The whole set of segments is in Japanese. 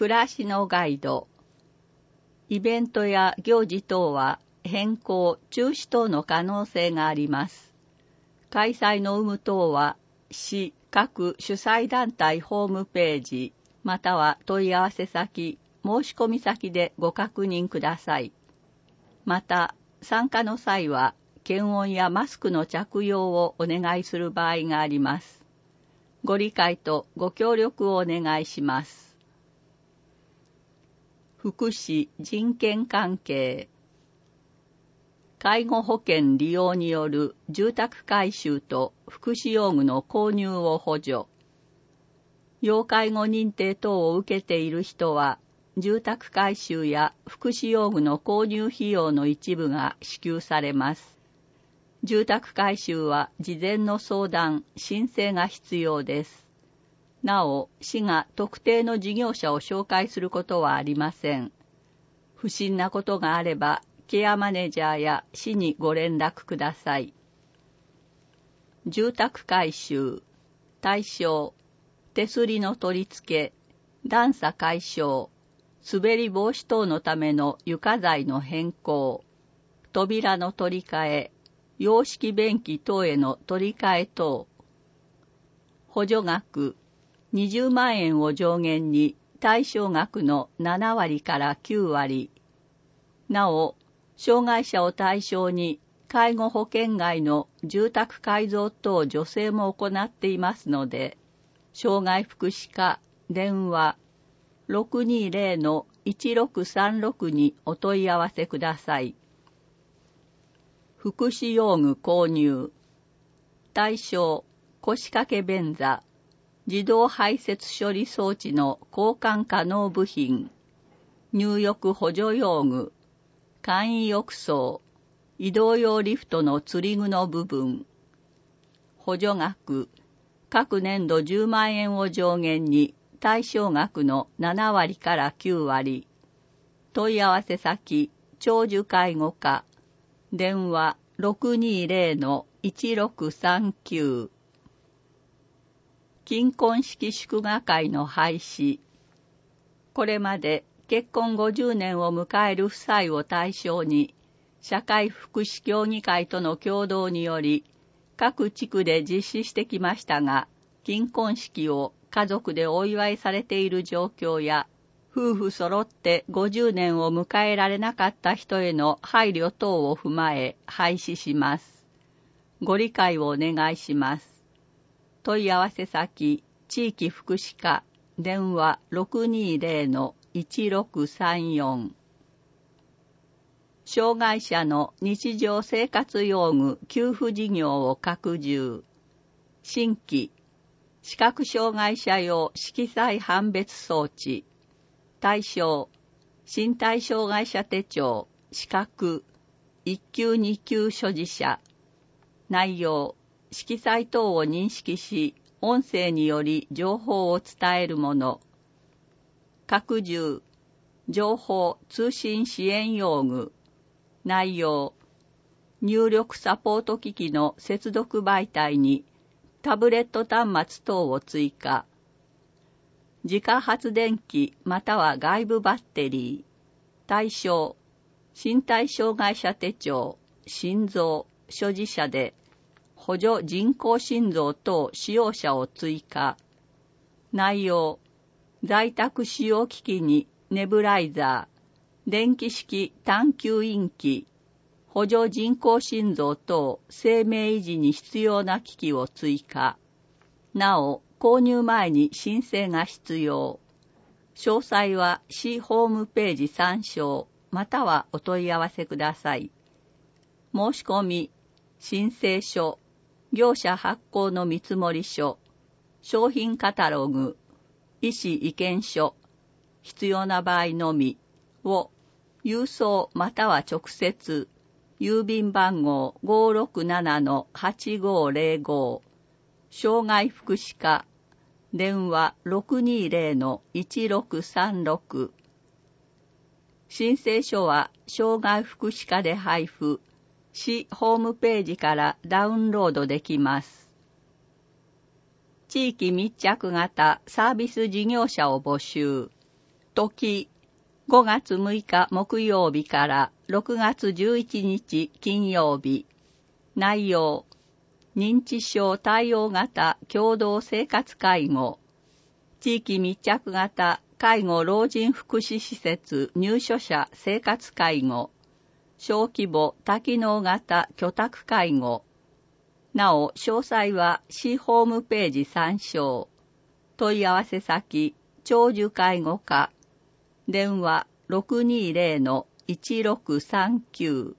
暮らしのガイド。イベントや行事等は変更、中止等の可能性があります。開催の有無等は市各主催団体ホームページまたは問い合わせ先、申し込み先でご確認ください。また、参加の際は検温やマスクの着用をお願いする場合があります。ご理解とご協力をお願いします。福祉・人権関係。介護保険利用による住宅改修と福祉用具の購入を補助。要介護認定等を受けている人は、住宅改修や福祉用具の購入費用の一部が支給されます。住宅改修は事前の相談・申請が必要です。なお、市が特定の事業者を紹介することはありません。不審なことがあれば、ケアマネージャーや市にご連絡ください。住宅改修、対象、手すりの取り付け、段差解消、滑り防止等のための床材の変更、扉の取り替え、洋式便器等への取り替え等。補助額、20万円を上限に対象額の7割から9割。なお、障害者を対象に介護保険外の住宅改造等助成も行っていますので、障害福祉課電話 620-1636 にお問い合わせください。福祉用具購入。対象、腰掛け便座、自動排泄処理装置の交換可能部品、入浴補助用具、簡易浴槽、移動用リフトの釣り具の部分。補助額、各年度10万円を上限に対象額の7割から9割。問い合わせ先、長寿介護課。電話 620-1639。金婚式祝賀会の廃止。これまで結婚50年を迎える夫妻を対象に、社会福祉協議会との共同により、各地区で実施してきましたが、金婚式を家族でお祝いされている状況や、夫婦揃って50年を迎えられなかった人への配慮等を踏まえ廃止します。ご理解をお願いします。問い合わせ先、地域福祉課、電話 620-1634。障害者の日常生活用具給付事業を拡充。新規、視覚障害者用色彩判別装置。対象、身体障害者手帳、視覚、1級2級所持者。内容、色彩等を認識し、音声により情報を伝えるもの。拡充、情報通信支援用具。内容、入力サポート機器の接続媒体にタブレット端末等を追加。自家発電機または外部バッテリー。対象、身体障害者手帳、心臓、所持者で、補助人工心臓等使用者を追加。内容、在宅使用機器にネブライザー、電気式探吸引器、補助人工心臓等生命維持に必要な機器を追加。なお、購入前に申請が必要。詳細は市ホームページ参照、またはお問い合わせください。申し込み、申請書、業者発行の見積書、商品カタログ、医師意見書、必要な場合のみを郵送または直接、郵便番号 567-8505、障害福祉課、電話 620-1636。申請書は障害福祉課で配布、市ホームページからダウンロードできます。地域密着型サービス事業者を募集。 時、5月6日木曜日から6月11日金曜日。内容、認知症対応型共同生活介護、地域密着型介護老人福祉施設入所者生活介護、小規模多機能型居宅介護。なお、詳細は市ホームページ参照。問い合わせ先、長寿介護課。電話 620-1639。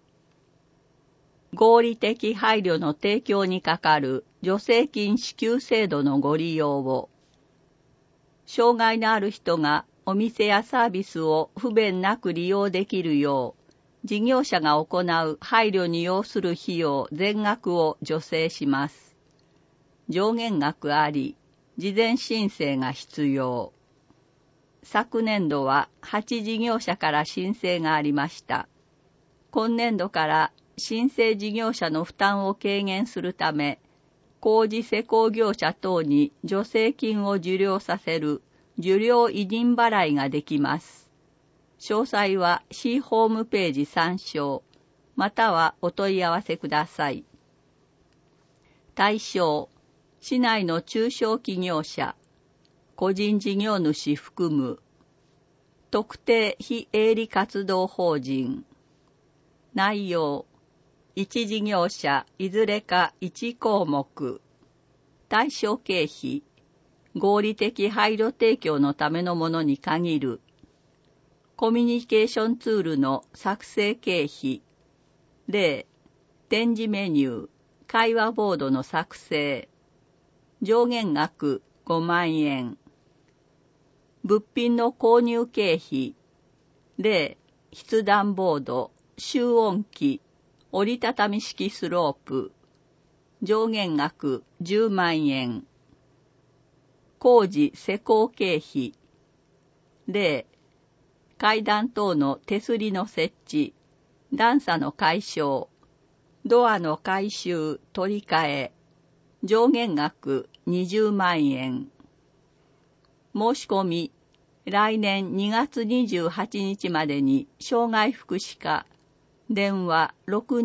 合理的配慮の提供にかかる助成金支給制度のご利用を。障害のある人がお店やサービスを不便なく利用できるよう、事業者が行う配慮に要する費用全額を助成します。上限額あり、事前申請が必要。昨年度は8事業者から申請がありました。今年度から申請事業者の負担を軽減するため、工事施工業者等に助成金を受領させる受領委任払いができます。詳細は市ホームページ参照、またはお問い合わせください。対象、市内の中小企業者、個人事業主含む、特定非営利活動法人。内容、1事業者いずれか1項目。対象経費、合理的配慮提供のためのものに限る。コミュニケーションツールの作成経費。例、展示メニュー、会話ボードの作成。上限額5万円。物品の購入経費。例、筆談ボード、集音機、折りたたみ式スロープ。上限額10万円。工事施工経費。例、階段等の手すりの設置、段差の解消、ドアの改修、取り替え。上限額20万円。申し込み、来年2月28日までに障害福祉課、電話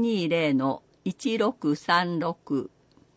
620-1636。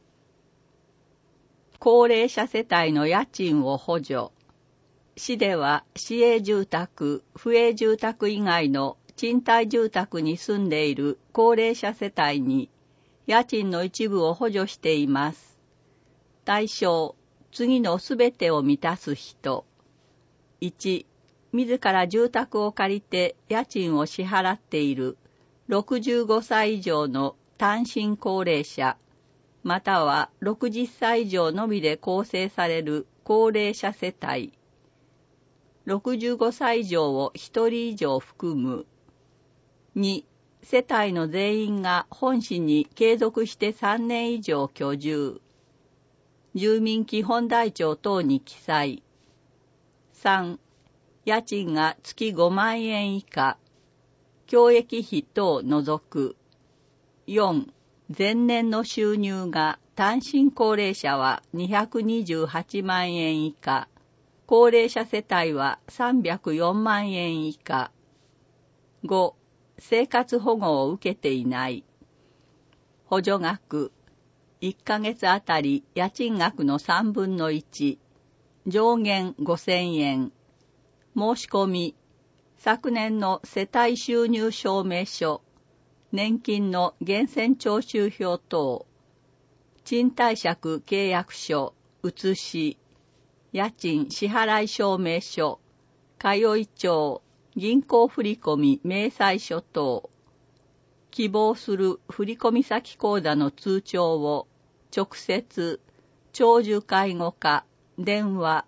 高齢者世帯の家賃を補助。市では市営住宅、府営住宅以外の賃貸住宅に住んでいる高齢者世帯に家賃の一部を補助しています。対象、次のすべてを満たす人。1、自ら住宅を借りて家賃を支払っている65歳以上の単身高齢者、または60歳以上のみで構成される高齢者世帯。65歳以上を1人以上含む。2、世帯の全員が本市に継続して3年以上居住。住民基本台帳等に記載。3、家賃が月5万円以下。教育費等除く。4、前年の収入が単身高齢者は228万円以下。高齢者世帯は304万円以下。5、生活保護を受けていない。補助額、1ヶ月あたり家賃額の3分の1。上限5000円。申し込み、昨年の世帯収入証明書、年金の源泉徴収票等、賃貸借契約書、写し、家賃支払い証明書、通い帳、銀行振込明細書等、希望する振込先口座の通帳を直接、長寿介護課、電話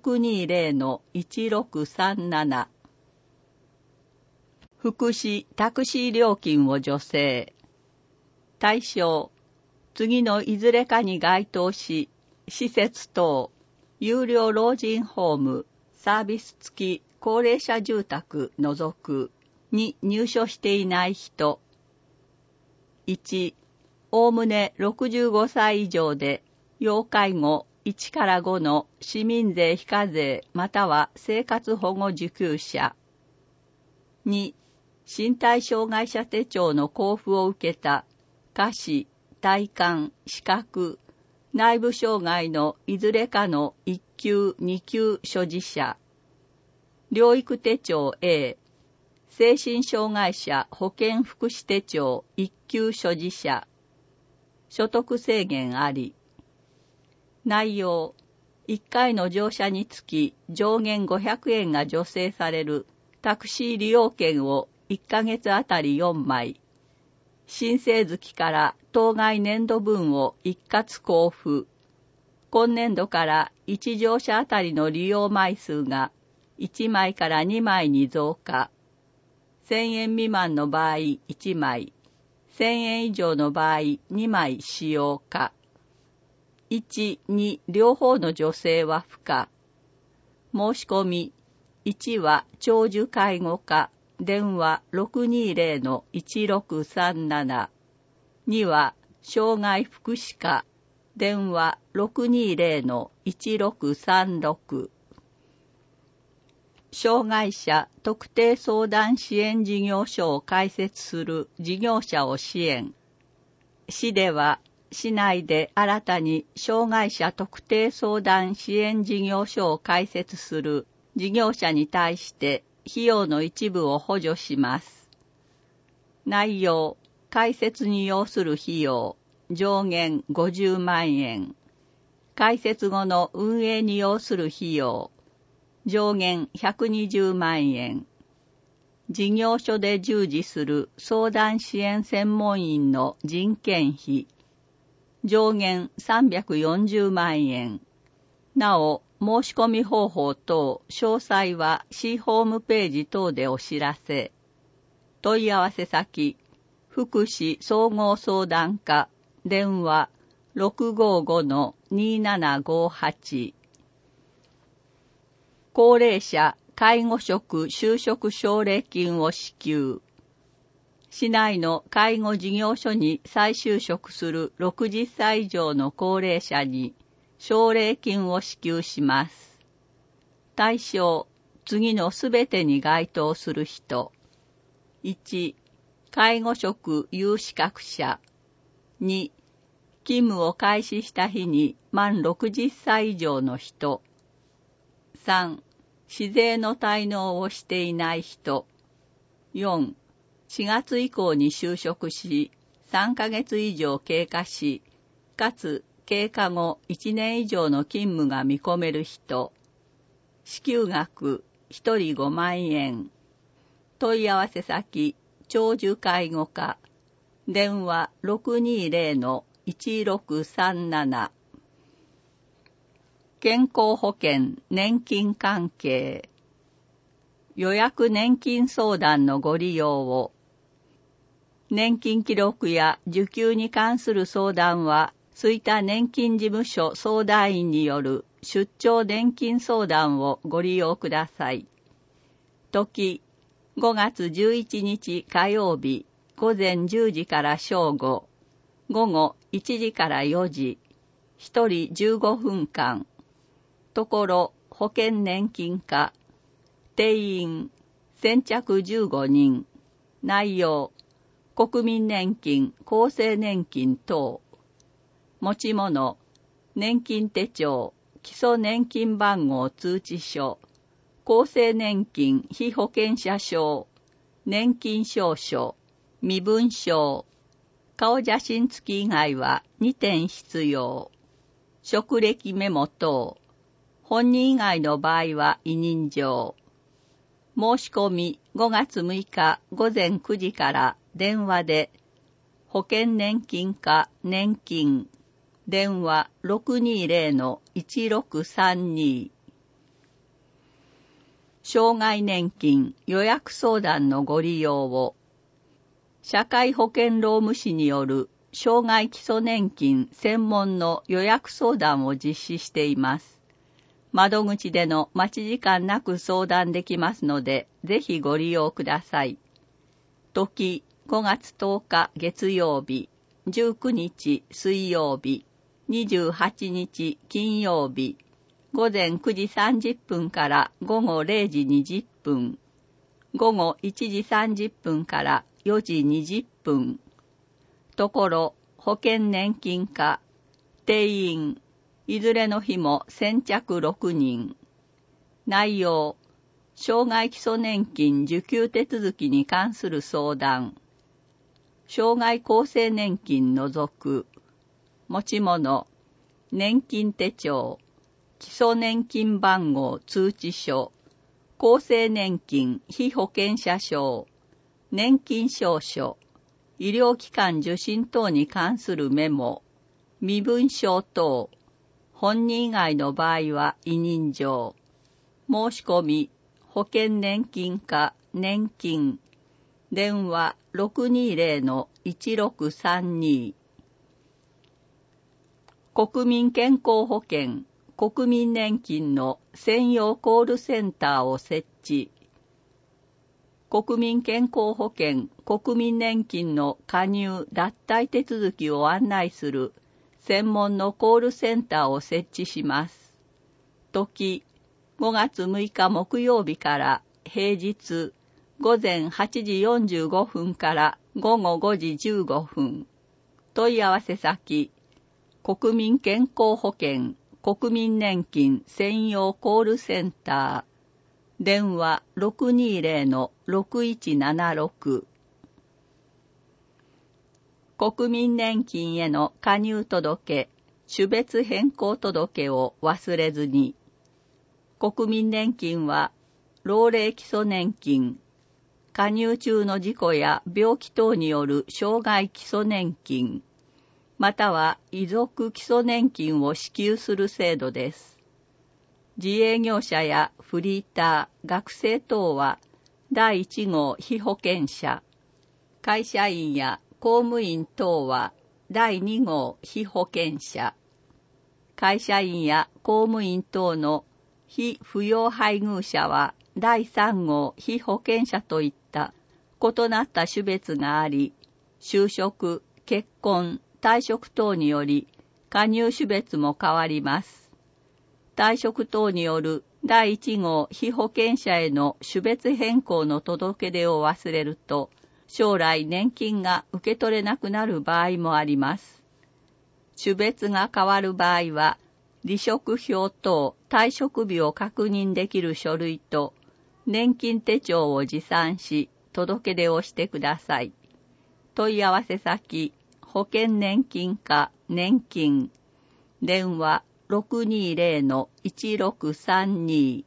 620-1637。福祉タクシー料金を助成。対象、次のいずれかに該当し、施設等、有料老人ホーム、サービス付き高齢者住宅除くに入所していない人。1、おおむね65歳以上で、要介護、 1から5の市民税非課税または生活保護受給者。2、身体障害者手帳の交付を受けた下肢、体幹、視覚、内部障害のいずれかの1級、2級所持者。療育手帳 A、精神障害者保健福祉手帳1級所持者。所得制限あり。内容、1回の乗車につき上限500円が助成されるタクシー利用券を1ヶ月あたり4枚。申請月から当該年度分を一括交付。今年度から1乗車あたりの利用枚数が1枚から2枚に増加。1000円未満の場合1枚、1000円以上の場合2枚使用可。1、2両方の助成は不可。申し込み、1は長寿介護課、電話 620-1637。2は障害福祉課、電話 620-1636。障害者特定相談支援事業所を開設する事業者を支援。市では、市内で新たに障害者特定相談支援事業所を開設する事業者に対して費用の一部を補助します。内容、開設に要する費用、上限50万円。開設後の運営に要する費用、上限120万円。事業所で従事する相談支援専門員の人件費、上限340万円。なお、申し込み方法等、詳細は市ホームページ等でお知らせ。問い合わせ先、福祉総合相談課、電話 655-2758。高齢者介護職就職奨励金を支給。市内の介護事業所に再就職する60歳以上の高齢者に奨励金を支給します。対象、次のすべてに該当する人。1、介護職有資格者。2、勤務を開始した日に満60歳以上の人。3、市税の滞納をしていない人。4、4月以降に就職し、3ヶ月以上経過し、かつ経過後1年以上の勤務が見込める人。支給額1人5万円。問い合わせ先、長寿介護課。電話 620-1637。健康保険、年金関係。予約年金相談のご利用を。年金記録や受給に関する相談は、吹田年金事務所相談員による出張年金相談をご利用ください。時、5月11日火曜日、午前10時から正午、午後1時から4時、1人15分間。ところ、保険年金課。定員、先着15人。内容、国民年金、厚生年金等。持ち物、年金手帳、基礎年金番号通知書、厚生年金被保険者証、年金証書、身分証。顔写真付き以外は2点必要。職歴メモ等。本人以外の場合は委任状。申し込み5月6日午前9時から電話で保険年金課年金電話 620-1632。 障害年金予約相談のご利用を。社会保険労務士による障害基礎年金専門の予約相談を実施しています。窓口での待ち時間なく相談できますので、ぜひご利用ください。時、5月10日月曜日、19日水曜日、 28日金曜日、午前9時30分から午後0時20分、午後1時30分から4時20分。ところ、保険年金課、定員、いずれの日も先着6人。内容、障害基礎年金受給手続きに関する相談。障害厚生年金除く。持ち物、年金手帳、基礎年金番号通知書、厚生年金被保険者証、年金証書、医療機関受診等に関するメモ、身分証等、本人以外の場合は委任状、申し込み、保険年金課年金、電話 620-1632。国民健康保険、国民年金の専用コールセンターを設置。国民健康保険、国民年金の加入・脱退手続きを案内する専門のコールセンターを設置します。時、5月6日木曜日から平日午前8時45分から午後5時15分。問い合わせ先、国民健康保険、国民年金専用コールセンター、電話 620-6176。国民年金への加入届、種別変更届を忘れずに。国民年金は、老齢基礎年金、加入中の事故や病気等による障害基礎年金、または遺族基礎年金を支給する制度です。自営業者やフリーター、学生等は第1号被保険者、会社員や公務員等は第2号被保険者、会社員や公務員等の被扶養配偶者は第3号被保険者といった異なった種別があり、就職、結婚、退職等により加入種別も変わります。退職等による第1号被保険者への種別変更の届け出を忘れると、将来年金が受け取れなくなる場合もあります。種別が変わる場合は、離職票等退職日を確認できる書類と年金手帳を持参し、届け出をしてください。問い合わせ先、保険年金課年金、電話 620-1632。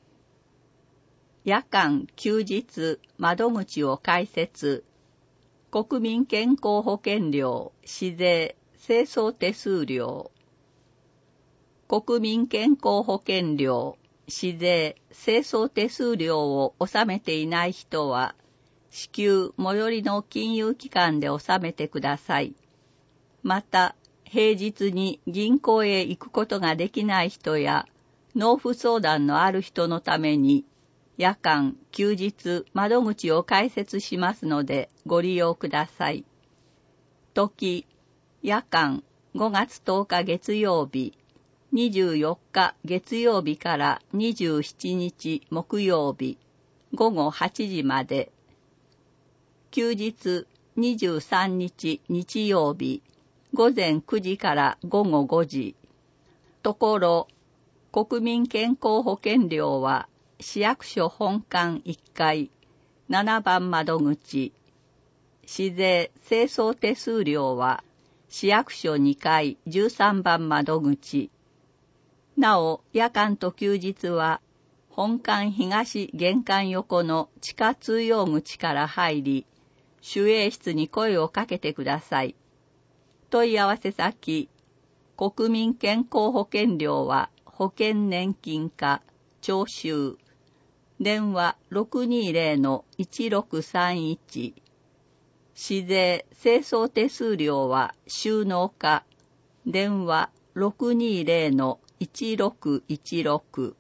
夜間休日窓口を開設。国民健康保険料、市税、清掃手数料。国民健康保険料、市税、清掃手数料を納めていない人は、至急最寄りの金融機関で納めてください。また、平日に銀行へ行くことができない人や、納付相談のある人のために、夜間、休日、窓口を開設しますのでご利用ください。時、夜間、5月10日月曜日、24日月曜日から27日木曜日、午後8時まで。休日23日日曜日、午前9時から午後5時。ところ、国民健康保険料は、市役所本館1階、7番窓口。市税清掃手数料は、市役所2階、13番窓口。なお、夜間と休日は、本館東玄関横の地下通用口から入り、守衛室に声をかけてください。問い合わせ先、国民健康保険料は保険年金課、徴収。電話 620-1631。市税清掃手数料は収納課。電話 620-1616。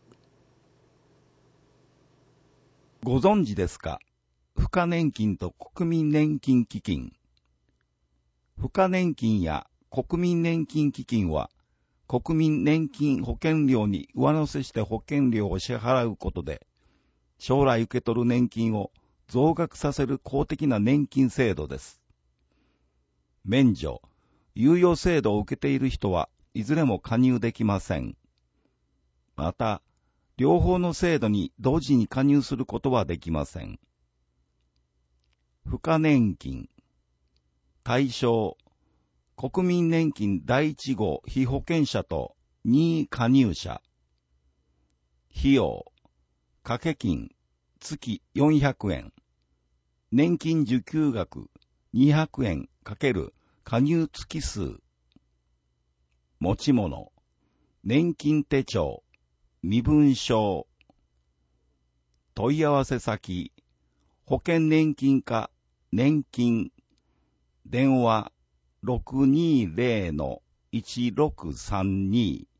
ご存知ですか？付加年金と国民年金基金。付加年金や国民年金基金は、国民年金保険料に上乗せして保険料を支払うことで、将来受け取る年金を増額させる公的な年金制度です。免除、猶予制度を受けている人はいずれも加入できません。また、両方の制度に同時に加入することはできません。付加年金、対象、国民年金第1号被保険者と任意加入者。費用、掛け金、月400円。年金受給額200円×加入月数。持ち物、年金手帳、身分証。問い合わせ先、保険年金課、年金。電話、620-1632。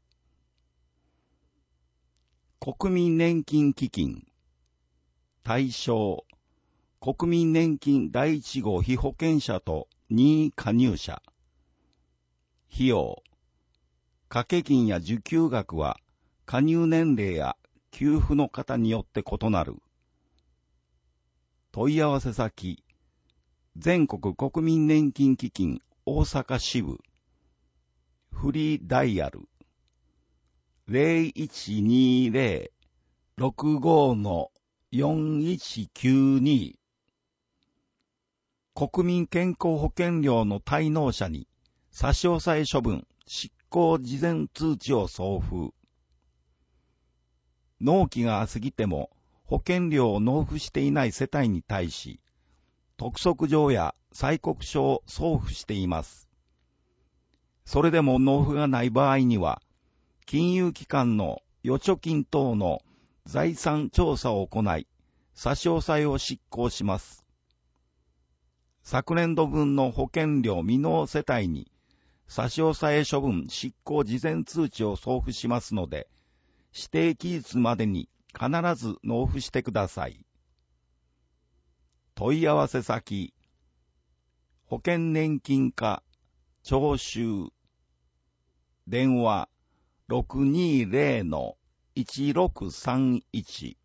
国民年金基金。対象、国民年金第1号被保険者と任意加入者。費用、掛け金や受給額は加入年齢や給付の方によって異なる。問い合わせ先、全国国民年金基金大阪支部。フリーダイヤル 0120-65-4192。国民健康保険料の滞納者に差し押さえ処分執行事前通知を送付。納期が過ぎても保険料を納付していない世帯に対し、督促状や催告書を送付しています。それでも納付がない場合には、金融機関の預貯金等の財産調査を行い、差し押さえを執行します。昨年度分の保険料未納世帯に、差し押さえ処分執行事前通知を送付しますので、指定期日までに必ず納付してください。問い合わせ先、保険年金課、徴収。電話、620-1631。